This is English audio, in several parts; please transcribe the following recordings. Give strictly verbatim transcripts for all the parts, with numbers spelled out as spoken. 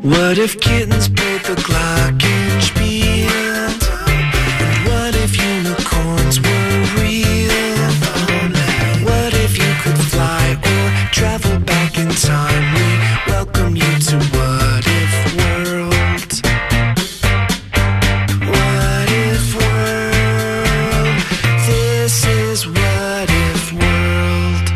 What if kittens played the glockenspiel? And what if unicorns were real? What if you could fly or travel back in time? We welcome you to What If World. What If World? This is What If World.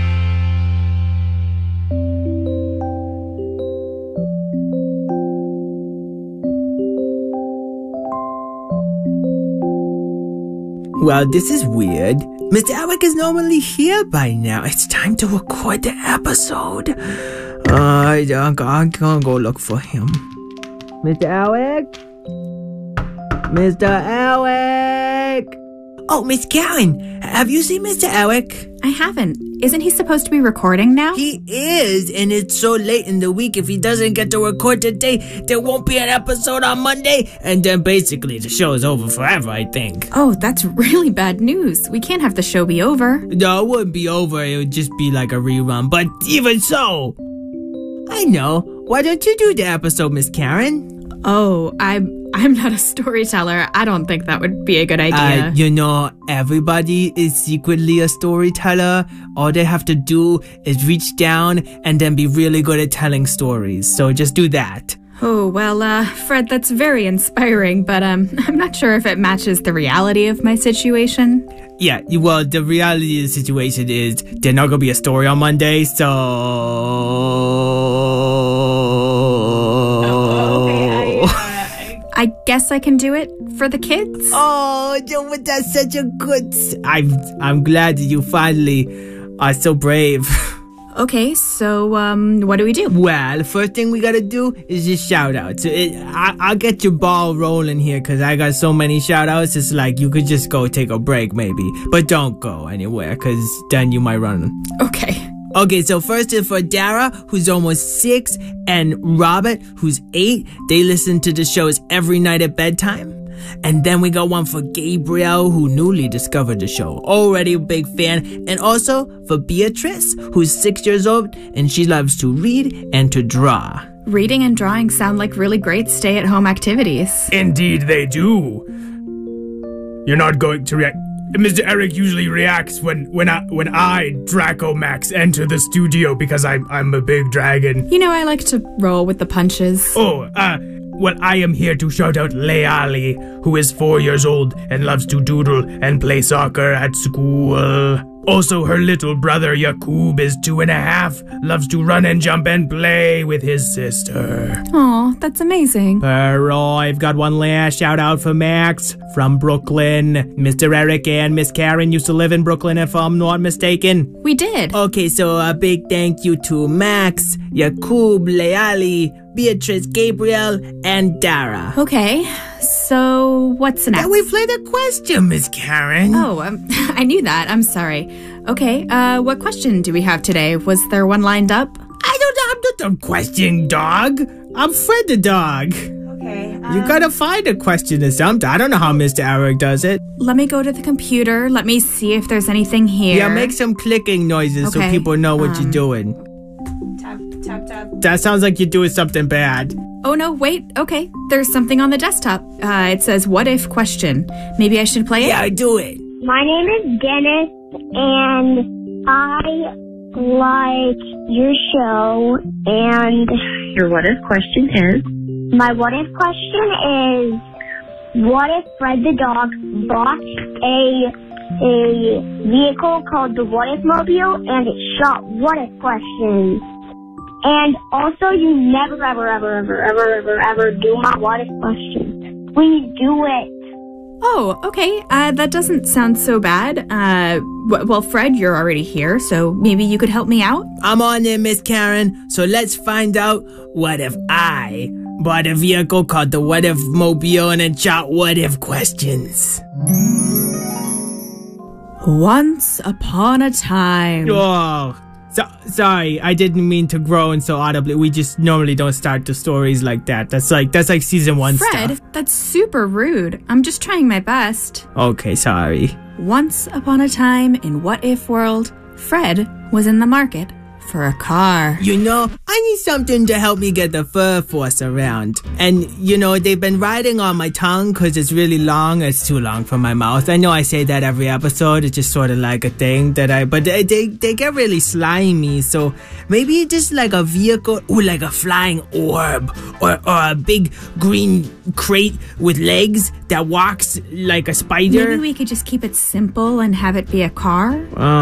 Well, this is weird. Mister Eric is normally here by now. It's time to record the episode. Uh, I'm gonna go look for him. Mister Eric? Mister Eric? Oh, Miss Karen, have you seen Mister Eric? I haven't. Isn't he supposed to be recording now? He is, and it's so late in the week. If he doesn't get to record today, there won't be an episode on Monday, and then basically the show is over forever, I think. Oh, that's really bad news. We can't have the show be over. No, it wouldn't be over. It would just be like a rerun, but even so, I know. Why don't you do the episode, Miss Karen? Oh, I'm I'm not a storyteller. I don't think that would be a good idea. Uh, you know, everybody is secretly a storyteller. All they have to do is reach down and then be really good at telling stories. So just do that. Oh, well, uh, Fred, that's very inspiring, but um, I'm not sure if it matches the reality of my situation. Yeah, well, the reality of the situation is there's not going to be a story on Monday, so... I guess I can do it for the kids. Oh, that's such a good... I'm, I'm glad that you finally are so brave. Okay, so um, what do we do? Well, the first thing we gotta do is just shout out. So it, I, I'll get your ball rolling here because I got so many shout outs. It's like you could just go take a break maybe. But don't go anywhere because then you might run. Okay. Okay, so first is for Dara, who's almost six, and Robert, who's eight. They listen to the shows every night at bedtime. And then we got one for Gabriel, who newly discovered the show. Already a big fan. And also for Beatrice, who's six years old, and she loves to read and to draw. Reading and drawing sound like really great stay-at-home activities. Indeed they do. You're not going to react... Mister Eric usually reacts when when I when I Draco Max enter the studio because I'm I'm a big dragon. You know, I like to roll with the punches. Oh, uh, well, I am here to shout out Leali, who is four years old and loves to doodle and play soccer at school. Also, her little brother Yakub is two and a half, loves to run and jump and play with his sister. Aw, that's amazing. Pero I've got one last shout out for Max from Brooklyn. Mister Eric and Miss Karen used to live in Brooklyn, if I'm not mistaken. We did. Okay, so a big thank you to Max, Yakub, Leali, Beatrice, Gabriel, and Dara. Okay, so what's next? Can we play the question, Miss Karen? Oh, um, I knew that. I'm sorry. Okay, uh, what question do we have today? Was there one lined up? I don't know. I'm not a question dog. I'm Fred the dog. Okay. Um, you gotta find a question or something. I don't know how Mister Eric does it. Let me go to the computer. Let me see if there's anything here. Yeah, make some clicking noises okay. so people know what um, you're doing. Tap, tap, tap. That sounds like you're doing something bad. Oh, no, wait. Okay, there's something on the desktop. Uh, it says, what if question. Maybe I should play it? Yeah, do it. My name is Dennis, and I like your show, and your what if question is? My what if question is, what if Fred the dog bought a a vehicle called the What If Mobile, and it shot what if questions? And also, you never, ever, ever, ever, ever, ever, ever do my what if question. Please do it. Oh, okay. Uh, that doesn't sound so bad. Uh, w- well, Fred, you're already here, so maybe you could help me out? I'm on there, Miss Karen. So let's find out what if I bought a vehicle called the What If Mobile and it shot what if questions. Once upon a time. Oh, so, sorry, I didn't mean to groan so audibly. We just normally don't start the stories like that. That's like that's like season one Fred, stuff. that's super rude. I'm just trying my best. Okay, sorry. Once upon a time in What If World, Fred was in the market for a car. You know, I need something to help me get the fur force around. And, you know, they've been riding on my tongue because it's really long. It's too long for my mouth. I know I say that every episode. It's just sort of like a thing that I... But they, they, they get really slimy. So maybe just like a vehicle... Ooh, like a flying orb. Or, or a big green crate with legs that walks like a spider. Maybe we could just keep it simple and have it be a car?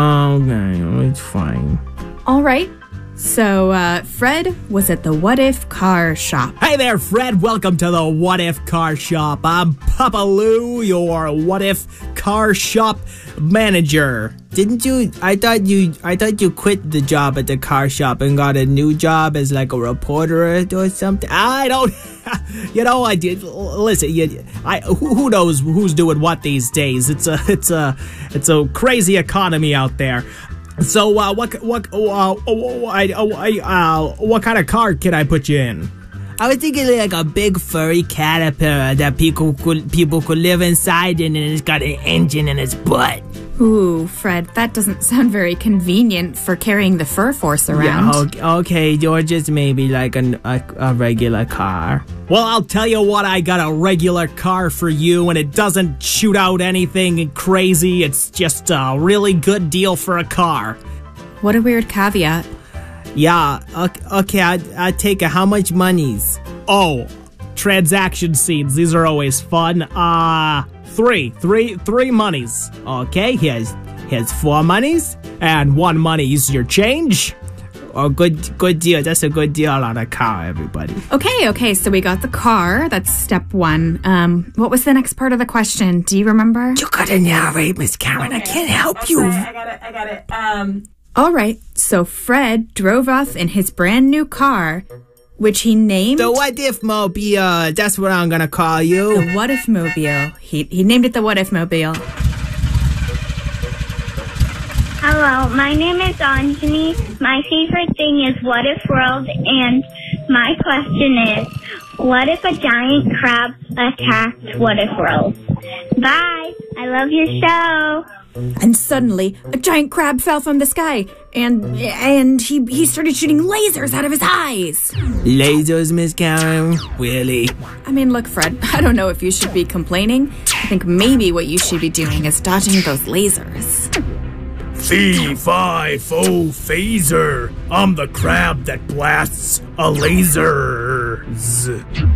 Okay, it's fine. All right. So, uh, Fred was at the What If Car Shop. Hey there, Fred. Welcome to the What If Car Shop. I'm Papa Lou, your What If Car Shop manager. Didn't you? I thought you. I thought you quit the job at the car shop and got a new job as like a reporter or something. I don't. You know, I did. Listen, you, I who, who knows who's doing what these days? It's a, it's a, it's a crazy economy out there. So, uh, what, what, uh, I, I, uh, what kind of car can I put you in? I was thinking like a big furry caterpillar that people could, people could live inside in, and it's got an engine in its butt. Ooh, Fred, that doesn't sound very convenient for carrying the fur force around. Yeah, okay, okay, you're just maybe like an, a, a regular car. Well, I'll tell you what, I got a regular car for you, and it doesn't shoot out anything crazy. It's just a really good deal for a car. What a weird caveat. Yeah, okay, okay I, I take it. How much monies? Oh, transaction scenes. These are always fun. Uh, three, three, three monies. Okay, here's, here's four monies, and one money's your change. Oh, good, good deal. That's a good deal on a car, everybody. Okay, okay, so we got the car. That's step one. Um, what was the next part of the question? Do you remember? You gotta narrate, Miss Karen. Okay, I can't help okay, you. I got it, I got it. Um... All right, so Fred drove off in his brand new car, which he named... The What If Mobile. That's what I'm gonna call you. The What If Mobile. He, he named it the What If Mobile. Hello, my name is Anjani. My favorite thing is What If World, and my question is, what if a giant crab attacked What If World? Bye! I love your show! And suddenly, a giant crab fell from the sky, and and he he started shooting lasers out of his eyes. Lasers, Miss Karen? Really? I mean, look, Fred, I don't know if you should be complaining. I think maybe what you should be doing is dodging those lasers. Fee, fi, fo, phaser. I'm the crab that blasts a lasers.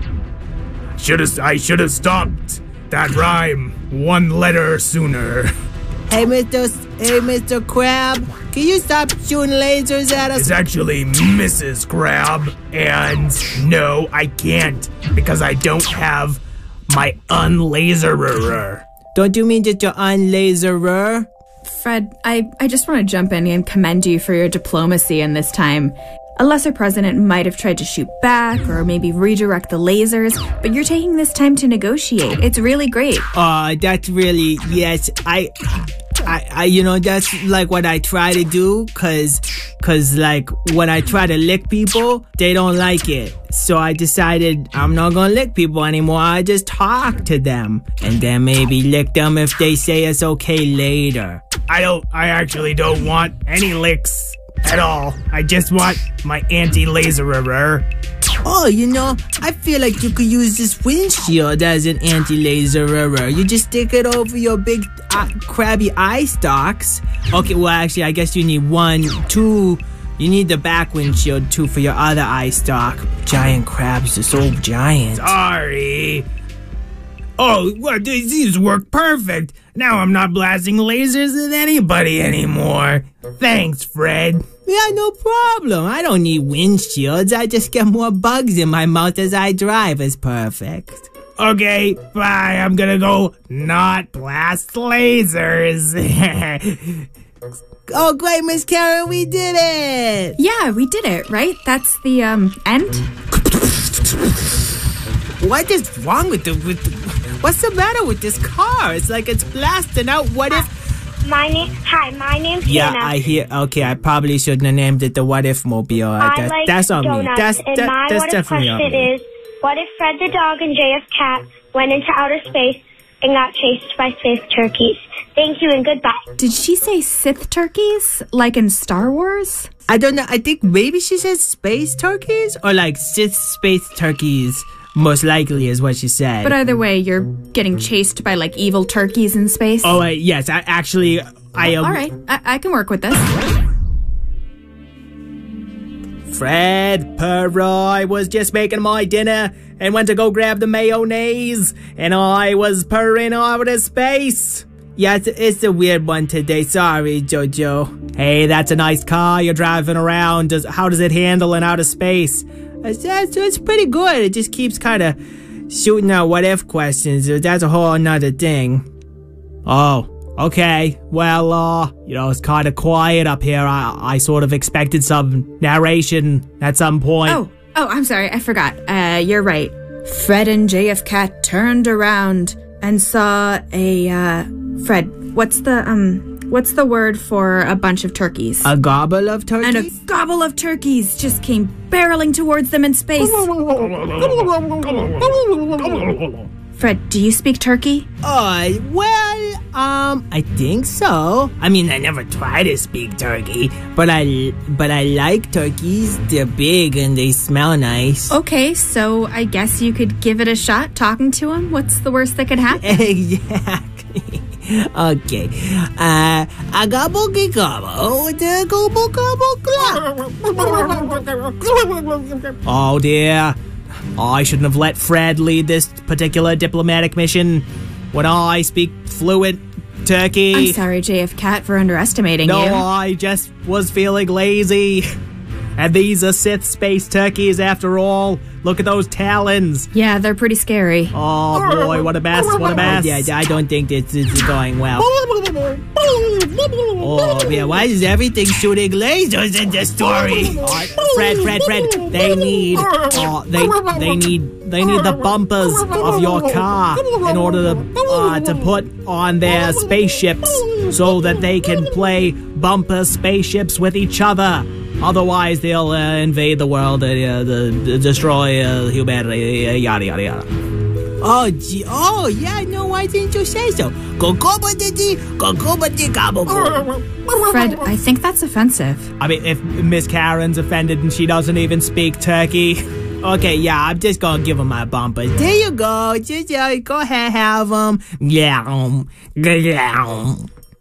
Should've, I should have stopped that rhyme one letter sooner. Hey, Mister Hey, Mister Crab, can you stop shooting lasers at us? It's actually Missus Crab, and no, I can't, because I don't have my unlaserer. Don't you mean just your unlaserer? Fred, I, I just want to jump in and commend you for your diplomacy in this time. A lesser president might have tried to shoot back or maybe redirect the lasers, but you're taking this time to negotiate. It's really great. Uh, that's really, yes, I, I, I, you know, that's like what I try to do, cause, cause like when I try to lick people, they don't like it. So I decided I'm not gonna lick people anymore. I just talk to them and then maybe lick them if they say it's okay later. I don't, I actually don't want any licks at all. I just want my anti-laserer. Oh, you know, I feel like you could use this windshield as an anti-laserer. You just stick it over your big uh, crabby eye stalks. Okay, well, actually, I guess you need one, two. You need the back windshield, too, for your other eye stalk. Giant crabs are so giant. Sorry. Oh, well, these work perfect. Now I'm not blasting lasers at anybody anymore. Thanks, Fred. Yeah, no problem. I don't need windshields. I just get more bugs in my mouth as I drive. It's perfect. Okay, bye. I'm gonna go not blast lasers. Oh, great, Miss Karen, we did it! Yeah, we did it, right? That's the, um, end? What is wrong with the, with the... What's the matter with this car? It's like it's blasting out. What if... My name... Hi, my name's Yeah, Hannah. I hear... Okay, I probably shouldn't have named it the What If Mobile. I that, like that's on donuts, me. That's, and that, my that's what if definitely on question me. is, what if Fred the dog and J F Cat went into outer space and got chased by space turkeys. Thank you and goodbye. Did she say Sith turkeys, like in Star Wars? I don't know. I think maybe she said space turkeys or like Sith space turkeys. Most likely is what she said. But either way, you're getting chased by like evil turkeys in space. Oh, uh, yes. I actually, I. Um, All right, I, I can work with this. Fred, Perroy was just making my dinner and went to go grab the mayonnaise, and I was purring out of space. Yeah, it's, it's a weird one today. Sorry, Jojo. Hey, that's a nice car you're driving around. Does how does it handle in outer space? It's, it's, it's pretty good. It just keeps kind of shooting out what-if questions. That's a whole nother thing. Oh, okay. Well, uh, you know, it's kind of quiet up here. I, I sort of expected some narration at some point. Oh, oh, I'm sorry. I forgot. Uh, you're right. Fred and J F Cat turned around and saw a, uh, Fred, what's the, um, what's the word for a bunch of turkeys? A gobble of turkeys? And a gobble of turkeys just came barreling towards them in space. Fred, do you speak turkey? Uh, well, um, I think so. I mean, I never try to speak turkey, but I, but I like turkeys. They're big and they smell nice. Okay, so I guess you could give it a shot talking to him. What's the worst that could happen? Exactly. Okay. Uh, a gobble gobble, the gobble gobble gobble. Oh dear. I shouldn't have let Fred lead this particular diplomatic mission when I speak fluent turkey. I'm sorry, J F Cat, for underestimating no, you. No, I just was feeling lazy. And these are Sith space turkeys after all. Look at those talons. Yeah, they're pretty scary. Oh boy, what a mess, what a mess. Yeah, I don't think this is going well. Oh, yeah, why is everything shooting lasers in this story? Oh, Fred, Fred, Fred, they need, oh, they, they need, they need the bumpers of your car in order to, uh, to put on their spaceships so that they can play bumper spaceships with each other. Otherwise, they'll uh, invade the world, uh, the, destroy uh, humanity, uh, yada, yada, yada. Oh, gee, oh, yeah, no, why didn't you say so? Go, go, go, go, go, go, go. Fred, I think that's offensive. I mean, if Miss Karen's offended and she doesn't even speak turkey. Okay, yeah, I'm just gonna give him my bumper. There you go. Just uh, go ahead, have him. Yeah, yeah.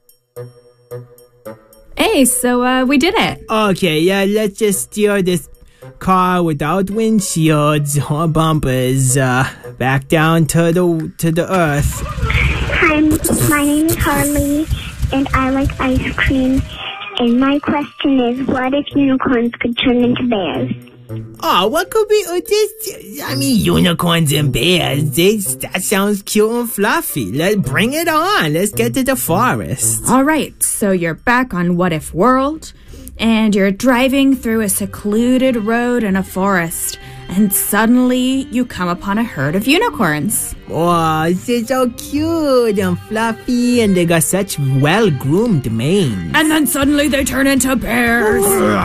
Hey, so uh, we did it. Okay, yeah, let's just steer this car without windshields or bumpers uh, back down to the to the earth. Hi, my name is Harley, and I like ice cream. And my question is, what if unicorns could turn into bears? Oh, what could be uh, this? I mean, unicorns and bears. This, that sounds cute and fluffy. Let's bring it on. Let's get to the forest. All right, so you're back on What If World, and you're driving through a secluded road in a forest, and suddenly you come upon a herd of unicorns. Oh, this is so cute and fluffy, and they got such well-groomed manes. And then suddenly they turn into bears.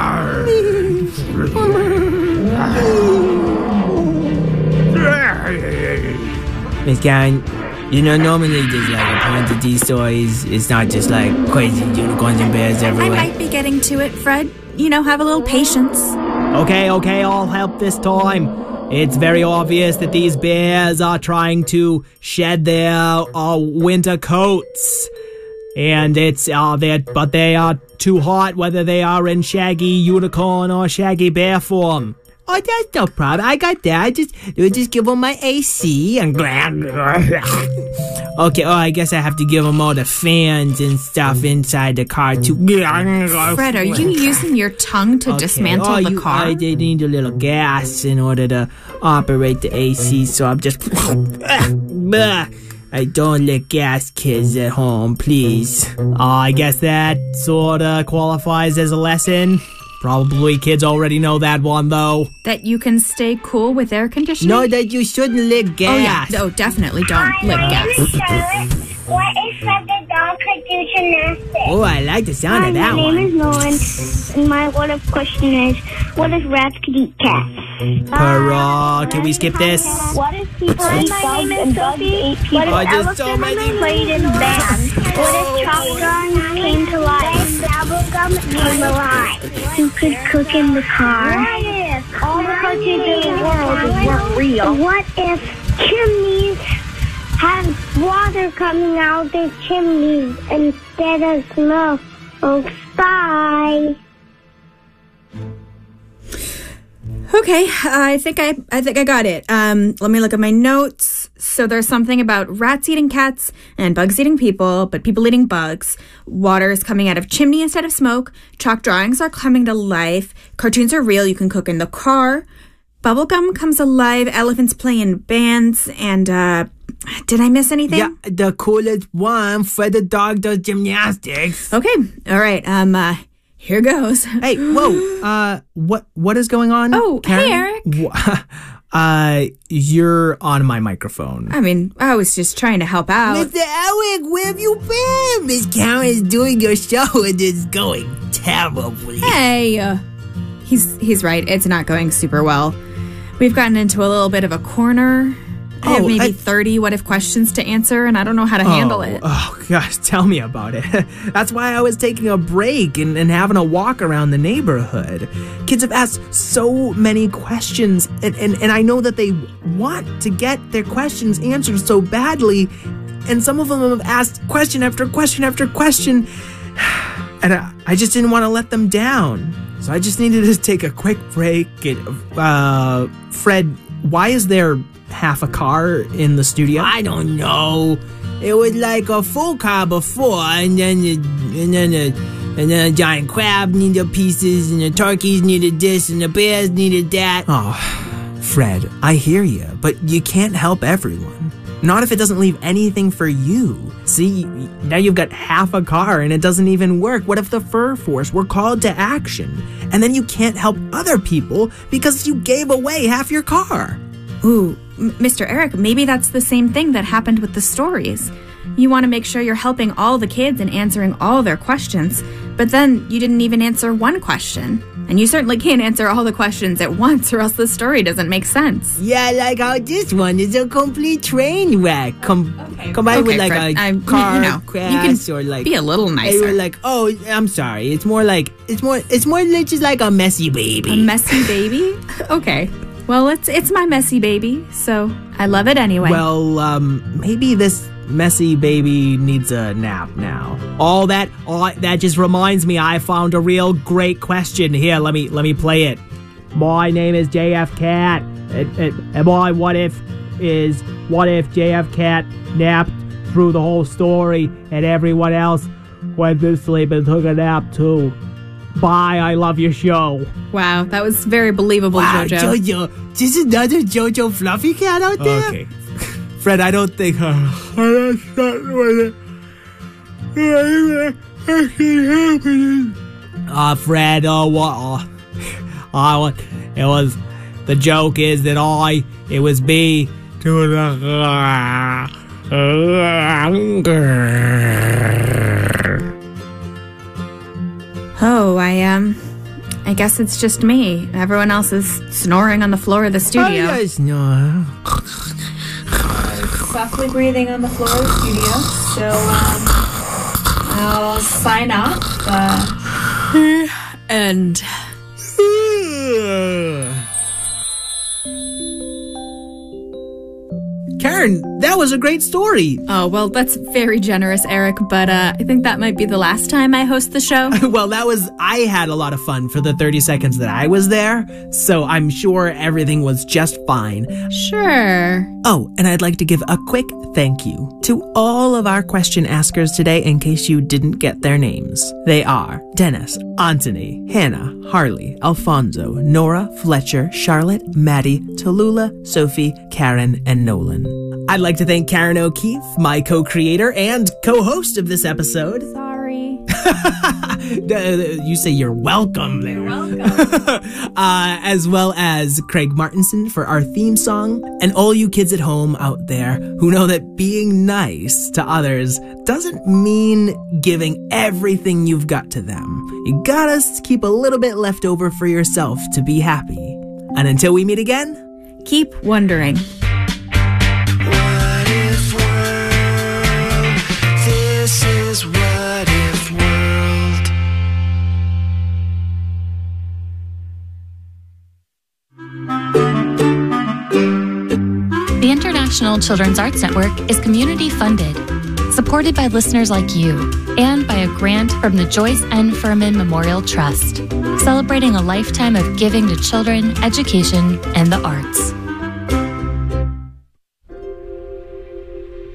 Miss Karen, you know, normally there's like a bunch of these stories. It's not just like crazy unicorns and bears everywhere. I might be getting to it, Fred. You know, have a little patience. Okay, okay, I'll help this time. It's very obvious that these bears are trying to shed their uh, winter coats. And it's, uh, they're, but they are too hot whether they are in shaggy unicorn or shaggy bear form. Oh, that's no problem. I got that. I just, we'll just give them my A C and okay, oh, I guess I have to give them all the fans and stuff inside the car too. Fred, are you using your tongue to okay. dismantle oh, the you, car? I they need a little gas in order to operate the A C, so I'm just... I don't let gas kids at home, please. Uh, I guess that sorta qualifies as a lesson. Probably kids already know that one, though. That you can stay cool with air conditioning? No, that you shouldn't lick gas. Oh, yeah. No, definitely don't lick gas. What if Fred the dog could do gymnastics? Oh, I like the sound Hi, of that my one. name is Nolan, and my what if question is, what if rats could eat cats? Para, can we skip this? What if people ate bugs and bugs ate people? What if Oh, there's so elephants many- played in bands? What if chalk drawings came to life? Bubblegum came alive. Who could cook in the car? What if all the cookies in the world weren't real? What if chimneys had water coming out their chimneys instead of smoke? Oh, bye. Okay, I think I I think I got it. Um, let me look at my notes. So there's something about rats eating cats and bugs eating people, but people eating bugs. Water is coming out of chimney instead of smoke. Chalk drawings are coming to life. Cartoons are real. You can cook in the car. Bubblegum comes alive. Elephants play in bands. And uh, did I miss anything? Yeah, the coolest one, Fred the dog does gymnastics. Okay. All right. Um. Uh, here goes. Hey, whoa, uh, what, what is going on? Oh, Karen? hey, Eric. Wha- Uh, you're on my microphone. I mean, I was just trying to help out. Mister Eric, where have you been? Miss Karen is doing your show and it's going terribly. Hey, uh, he's he's right. It's not going super well. We've gotten into a little bit of a corner. I have Oh, maybe I- thirty what if questions to answer, and I don't know how to handle it. Oh, gosh, tell me about it. That's why I was taking a break and, and having a walk around the neighborhood. Kids have asked so many questions, and, and, and I know that they want to get their questions answered so badly, and some of them have asked question after question after question, and I, I just didn't want to let them down. So I just needed to take a quick break. And, uh, Fred, why is there half a car in the studio? I don't know. It was like a full car before, and then the, and then the, and then a giant crab needed pieces, and the turkeys needed this, and the bears needed that. Oh, Fred, I hear you, but you can't help everyone. Not if it doesn't leave anything for you. See, now you've got half a car and it doesn't even work. What if the Fur Force were called to action? And then you can't help other people because you gave away half your car. Ooh, M- Mister Eric, maybe that's the same thing that happened with the stories. You want to make sure you're helping all the kids and answering all their questions, but then you didn't even answer one question. And you certainly can't answer all the questions at once, or else the story doesn't make sense. Yeah, like how this one is a complete train wreck. Com- combined with like Fred, a I- car you know, crash you can or like be a little They nicer. were like, oh, I'm sorry. It's more like it's more it's more like just like a messy baby. A messy baby? Okay. Well, it's it's my messy baby, so I love it anyway. Well, um, maybe this messy baby needs a nap now. All that, all that just reminds me. I found a real great question here. Let me let me play it. My name is J F Cat, and, and, and my what if is what if J F Cat napped through the whole story and everyone else went to sleep and took a nap too. Bye. I love your show. wow, that was very believable, Jojo. Jojo, there's another Jojo Fluffy Cat out there. Okay. Fred, I don't think. Uh, that's not what it. Ah, uh, Fred. Oh, what? Uh, I. It was. The joke is that I. It was me. To the. Oh, I, um, I guess it's just me. Everyone else is snoring on the floor of the studio. Oh, yes, no. Softly breathing on the floor of the studio. So, um, I'll sign off. Uh, and. Karen, that was a great story. Oh, well, that's very generous, Eric, but uh, I think that might be the last time I host the show. Well, that was, I had a lot of fun for the thirty seconds that I was there, so I'm sure everything was just fine. Sure. Oh, and I'd like to give a quick thank you to all of our question askers today in case you didn't get their names. They are Dennis, Anthony, Hannah, Harley, Alfonso, Nora, Fletcher, Charlotte, Maddie, Tallulah, Sophie, Karen, and Nolan. I'd like to thank Karen O'Keefe, my co-creator and co-host of this episode. Sorry. You say you're welcome there. You're welcome. uh, as well as Craig Martinson for our theme song, and all you kids at home out there who know that being nice to others doesn't mean giving everything you've got to them. You gotta keep a little bit left over for yourself to be happy. And until we meet again, keep wondering. What if world? This is What If World. The International Children's Arts Network is community funded, supported by listeners like you, and by a grant from the Joyce N. Furman Memorial Trust, celebrating a lifetime of giving to children, education, and the arts.